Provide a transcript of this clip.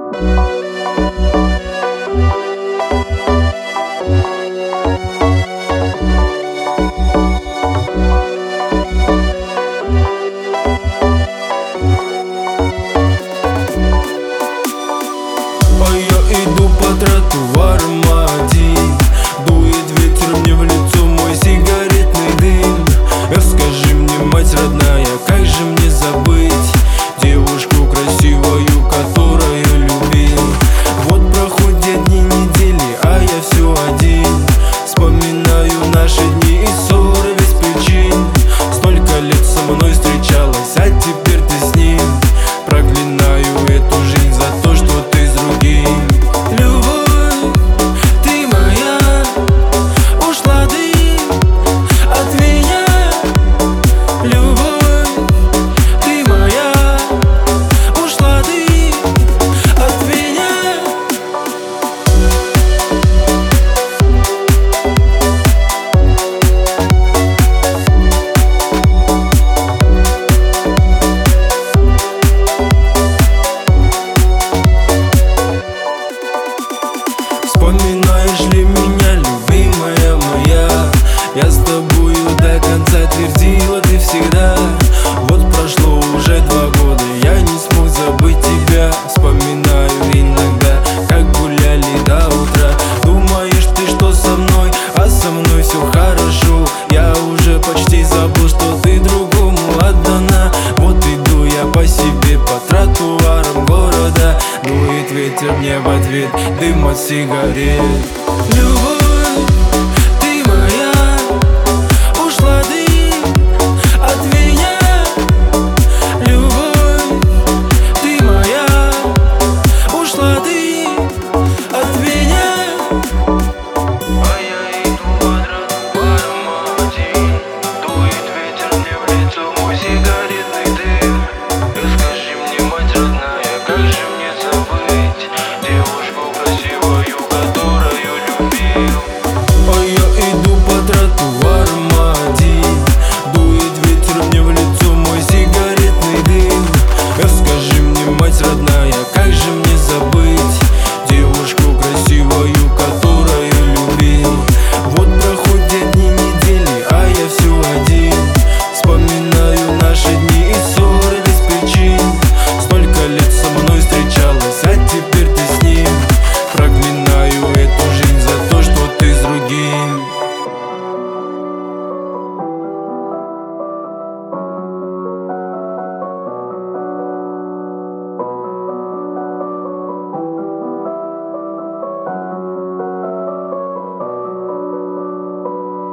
А я иду по тротуарам один. Дует ветер мне в лицо мой сигаретный дым. Скажи мне, мать родная, как же мне забыть девушку красивую, которую любил? Вот проходят дни, недели, а я все один. Вспоминаю наши дни и ссоры без причин. Столько лет со мной встречалась, а теперь ты с ним. Проклинаю эту жизнь за то, что ты с другим. Любовь, ты моя, ушла ты от меня. Любовь, ты моя, ушла ты от меня. Вспоминаешь ли меня, любимая моя? Я с тобою до конца твердила, ты всегда. Вот прошло уже 2 года, я не смог забыть тебя. Вспоминаю иногда, как гуляли до утра. Думаешь ты, что со мной, а со мной все хорошо. Я уже почти забыл, что ты другому отдана. Вот иду я по себе, по тротуарам города. Дует ветер мне в ответ, дым от сигарет. Любовь,